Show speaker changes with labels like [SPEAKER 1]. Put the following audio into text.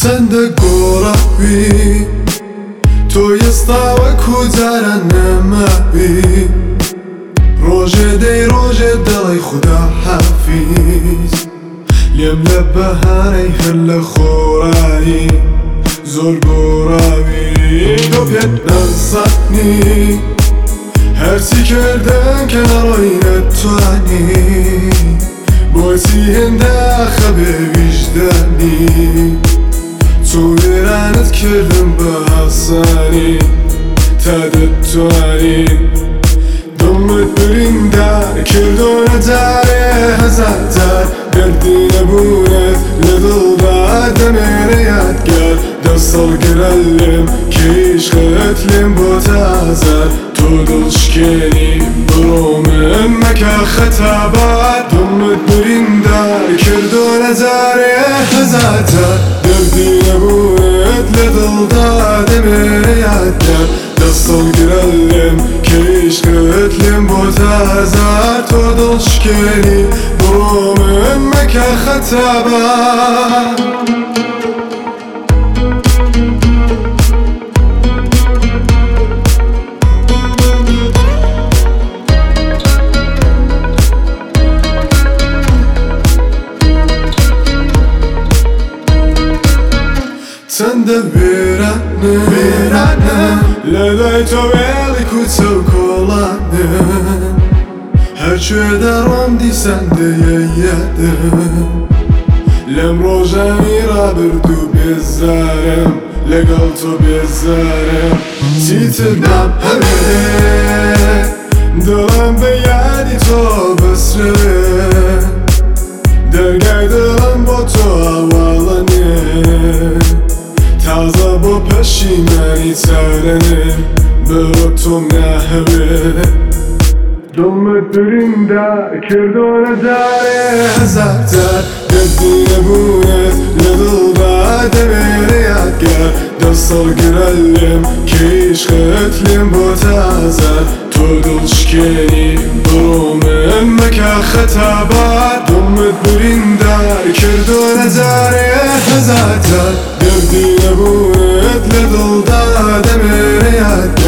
[SPEAKER 1] چەندە گۆڕاوی تۆ ئێستاوەکو جارە نەماوی ڕۆژێ دەی ڕۆژێ دەڵێی خودا حافیز لێم لە بەهارەی هەر لە خۆڕایی زۆر گۆڕاوی تۆ پێت نەزانی هەرچی کردن کە نەڕۆی نەتوانی بۆچی هێندە خەبێ ویژدانی چۆ وێرانت کردم بە ئاسانی تا دەتوانی دڵمت بریندار کردۆنە جارێ هەزار جار دەردی نەبوونت لە دڵدا دەمێنە یادگار دەسەڵگرە لێم کێشخت لێم بۆ تازار تۆ دڵشکێنی بڕۆ من مەکە خەتابات دڵمت بریندار کردۆنە جارێ هەزار جار دەردی نەبوونت لە دڵدا دەمێنە یادگار دەسەڵگرە لێم کێشخت لێم بۆ تازار تۆ دڵشکێنی بڕۆ من مەکە خەتابات چەندە وێرانە لەلای تۆ وێڵی کوچە و کۆڵانم هەرکوێ دەڕۆم دیسان دەیە یادم لەم ڕۆژانی ڕابردوو بێزارم لەگەڵ تۆ بێزارم چیتر نام هەوێ دڵم بە یادی تۆ بەسرێ دەرگای دڵم بۆ تۆ ئاواڵەنێ تازە بۆ پەشیمانی چارەنێ بەوە تۆم ناهەوێ دڵمت بریندار کردۆنە جارێ هەزار جار دەردی نەبوونت لە دڵدا دەمێنە یادگار دەسەڵگرە لێم کێشخت لێم بۆ تازار تۆ دڵشکێنی بڕۆ من مەکە خەتابات دڵمت بریندار کردۆنە جارێ هەزار جار دەردی نەبوونت لە دڵدا دەمێنە یادگار